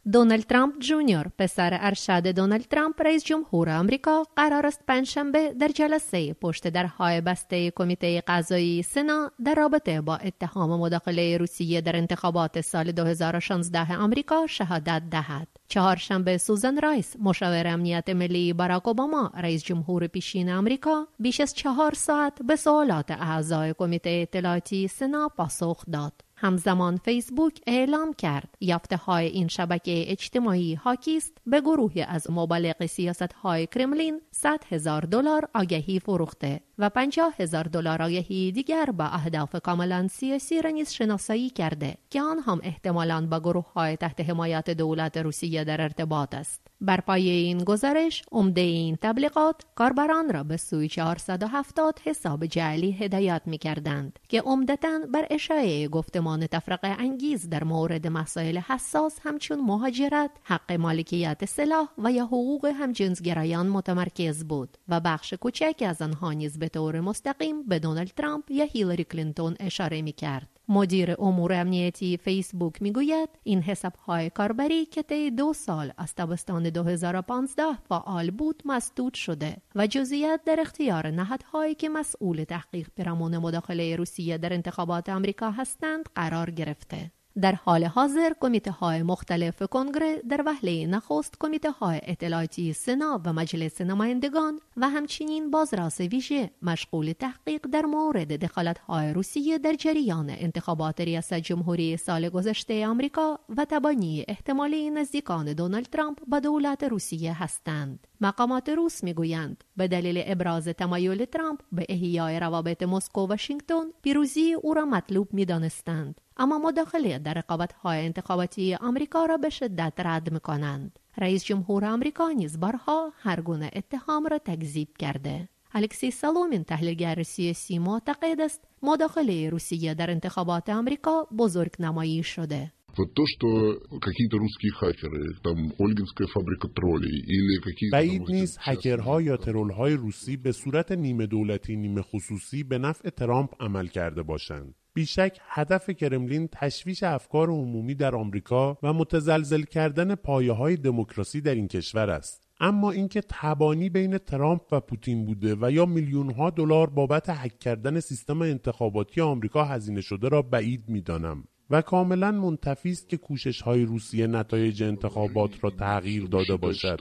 دونالد ترامپ جونیور پسر ارشد دونالد ترامپ رئیس جمهور آمریکا قرار است پنجشنبه در جلسه پشت درهای بسته کمیته قضایی سنا در رابطه با اتهام مداخله روسیه در انتخابات سال 2016 آمریکا شهادت دهد. چهارشنبه سوزان رایس مشاور امنیت ملی باراک اوباما رئیس جمهور پیشین آمریکا بیش از 4 ساعت به سوالات اعضای کمیته اطلاعاتی سنا پاسخ داد. همزمان فیسبوک اعلام کرد یافته‌های این شبکه اجتماعی حاکی است به گروهی از مبلغ سیاست‌های کرملین $100,000 آگهی فروخته و $50,000 آگهی دیگر با اهداف کاملا سیاسی را نیز شناسایی کرده که آن هم احتمالاً با گروه‌های تحت حمایت دولت روسیه در ارتباط است. بر پایه این گزارش عمده این تبلیغات کاربران را به سوی 470 حساب جعلی هدایت می‌کردند که عمدتاً بر اشاعه گفتمان تفرقه انگیز در مورد مسائل حساس همچون مهاجرت، حق مالکیت سلاح و یا حقوق همجنسگرایان متمرکز بود و بخش کوچکی از آنها نیز به طور مستقیم به دونالد ترامپ یا هیلاری کلینتون اشاره می‌کرد. مدیر امور امنیتی فیسبوک میگوید این حساب‌های کاربری که طی 2 سال از تابستان 2015 فعال بود مسدود شده و جزئیات در اختیار نهادهایی که مسئول تحقیق پیرامون مداخله روسیه در انتخابات آمریکا هستند قرار گرفته. در حال حاضر کمیته‌های مختلف کنگره در وهله نخست کمیته‌های اطلاعاتی سنا و مجلس نمایندگان و همچنین بازرس ویژه مشغول تحقیق در مورد دخالت‌های روسیه در جریان انتخابات ریاست جمهوری سال گذشته آمریکا و تبانی احتمالی نزدیکان دونالد ترامپ با دولت روسیه هستند. مقامات روس میگویند به دلیل ابراز تمایل ترامپ به احیای روابط مسکو و واشنگتن پیروزی او را مطلوب می‌دانستند، اما مداخله در رقابت‌های انتخاباتی آمریکا را به شدت رد می‌کنند. رئیس جمهور آمریکا نیز بارها هر گونه اتهام را تکذیب کرده. الکسی سالومین تحلیلگر سیاسی معتقد است مداخله روسیه در انتخابات آمریکا بزرگ نمایی شده. Вот то, что какие-то русские хакеры, там Ольгинская фабрика троллей или какие-то... بعید نیست هکرها یا ترولهای روسی به صورت نیمه دولتی نیمه خصوصی به نفع ترامپ عمل کرده باشند. بیشک هدف کرملین تشویش افکار عمومی در آمریکا و متزلزل کردن پایه‌های دموکراسی در این کشور است. اما اینکه تبانی بین ترامپ و پوتین بوده و یا میلیون‌ها دلار بابت هک کردن سیستم انتخاباتی آمریکا هزینه شده را بعید می‌دانم و کاملا منتفی است که کوشش‌های روسیه نتایج انتخابات را تغییر داده باشد.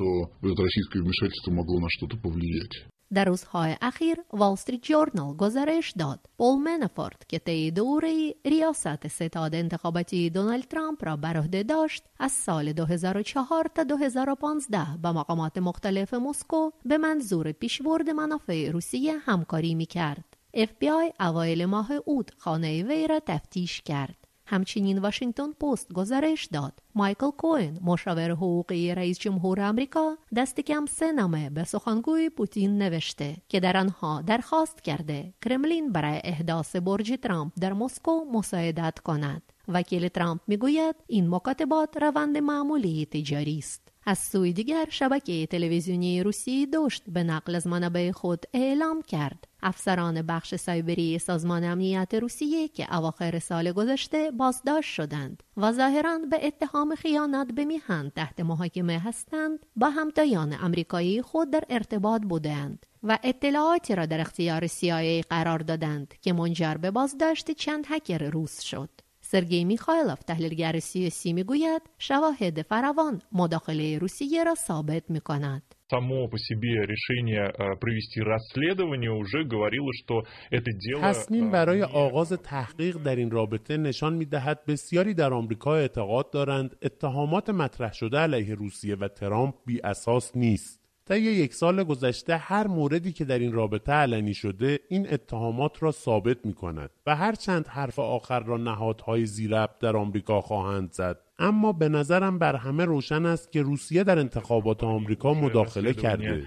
در روزهای اخیر وال استریت جورنال گزارش داد پول منافورت که طی دوره ریاست ستاد انتخاباتی دونالد ترامپ را بر عهده داشت از سال 2004 تا 2015 با مقامات مختلف مسکو به منظور پیشبرد منافع روسیه همکاری می‌کرد. FBI اوایل ماه اوت خانه وی را تفتیش کرد. همچنین واشنگتن پست گزارش داد مایکل کوئن مشاور حقوقی رئیس جمهور آمریکا دست کم 3 نامه به سخنگوی پوتین نوشته که در آنها درخواست کرده کرملین برای احداث برج ترامپ در مسکو مساعدت کند. وکیل ترامپ میگوید این مکاتبات روند معمولی تجاری است. از سوی دیگر شبکه تلویزیونی روسی داشت به نقل از منابع خود اعلام کرد افسران بخش سایبری سازمان امنیت روسیه که اواخر سال گذشته بازداشت شدند و ظاهراً به اتهام خیانت به میهن تحت محاکمه هستند با همتایان آمریکایی خود در ارتباط بودند و اطلاعاتی را در اختیار CIA قرار دادند که منجر به بازداشت چند هکر روس شد. سرگئی میخایلوف تحلیلگر سیاسی میگوید شواهد فراوان مداخله روسیه را ثابت میکند. Само по себе решение провести расследование уже говорило, что это дело... تصمیم برای آغاز تحقیق در این رابطه نشان می‌دهد بسیاری در آمریکا اعتقاد دارند اتهامات مطرح شده علیه روسیه و ترامپ بی اساس نیست. طی 1 سال گذشته هر موردی که در این رابطه علنی شده این اتهامات را ثابت می‌کند و هر چند حرف آخر را نهادهای ذی‌ربط در آمریکا خواهند زد. اما به نظرم بر همه روشن است که روسیه در انتخابات آمریکا مداخله کرده.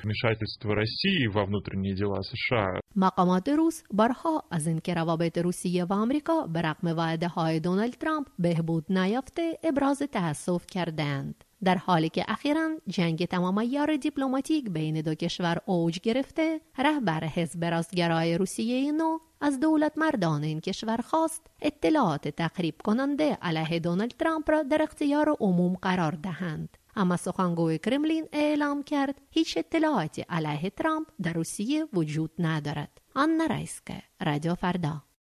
مقامات روس بارها از اینکه روابط روسیه و آمریکا به رغم وعده‌های دونالد ترامپ بهبود نیافته ابراز تأسف کردند. در حالی که اخیراً جنگ تمام عیار دیپلماتیک بین دو کشور اوج گرفته، رهبر حزب راستگرای روسیه نو از دولت مردان این کشور خواست اطلاعات تخریب کننده علیه دونالد ترامپ را در اختیار عموم قرار دهند. اما سخنگوی کرملین اعلام کرد هیچ اطلاعاتی علیه ترامپ در روسیه وجود ندارد. آنا رایسکه، رادیو فردا.